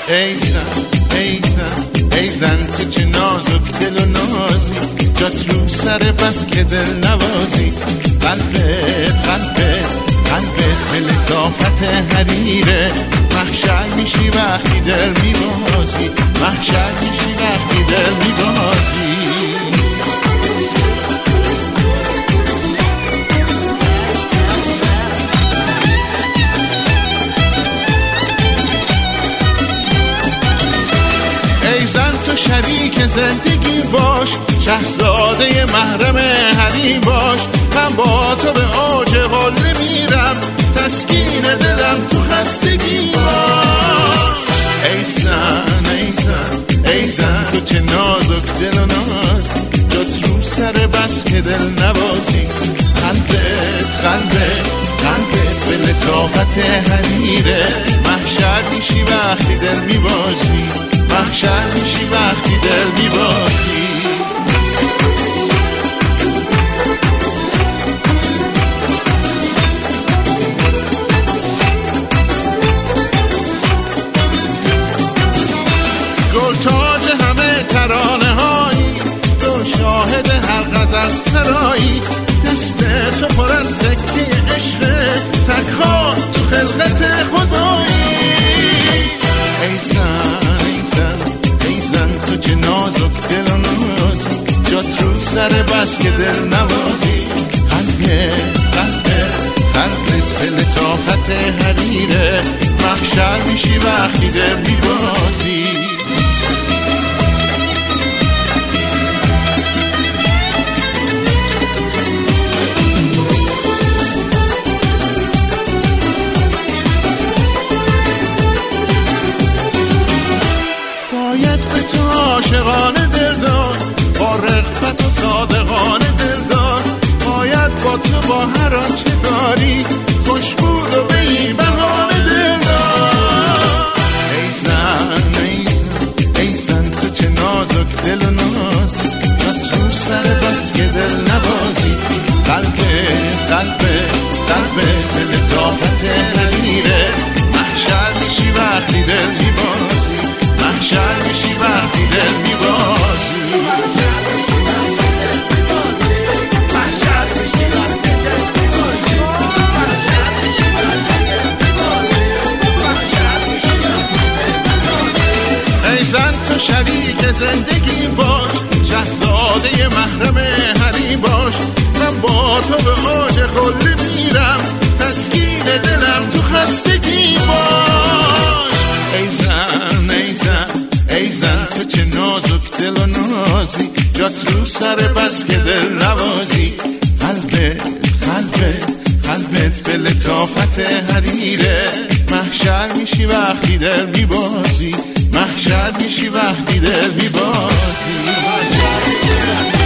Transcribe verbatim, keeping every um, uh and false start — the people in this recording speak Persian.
ای زن ای زن ای زن تو چه نازک دل و نازی، جات رو سر بس که دل نوازی. قلبت قلبت قلبت به لطافت حریره، محشر میشی وقتی دل میبازی، محشر میشی وقتی دل میبازی. ای زن تو شریک زندگی باش، شهزاده محرم حریم باش. من با تو به اوج قله میرم، تسکین دلم تو خستگی باش. ای زن ای زن ای زن تو چه نازک دل و نازی، جات رو سر بس که دل نوازی. قلبت قلبت قلبت به لطافت حریره، محشر میشی وقتی دل میبازی، محشر میشی وقتی دل میبازی. گل تاج همه ترانه هایی، تو شاهد هر غزل سرایی. دست تو پر از سکه عشقه، تک‌ها تو خلقت خدایی. ای زن ای زن ای زن تو چه نازک دل و نازی، جات رو سر بس که دل نوازی. قلبت قلبت قلبت به لطافت حریره، محشر میشی وقتی دل میبازی. باید به تو عاشقانه دل داد، با رغبت و صادقانه دل داد. باید با تو با هر آنچه داری، خوشبود و بی بهانه دل داد. ای زن ای زن ای زن تو چه نازک دل و نازی، جات رو سر بس که دل نوازی. قلبت قلبت قلبت به لطافت حریره، محشر میشی وقتی دل میبازی، محشر میشی وقتی دل میبازی. ای زن تو شریک زندگی باش، شهزاده محرم حریم باش. من با تو به اوج قله میرم، تسکین دلم تو خستگی باش. ای زن ای زن ای زن تو چه نازک دل و نازی، جات رو سر بس که دل نوازی. قلبت قلبت قلبت به لطافت حریره، محشر میشی وقتی دل میبازی، محشر میشی وقتی دل میبازی.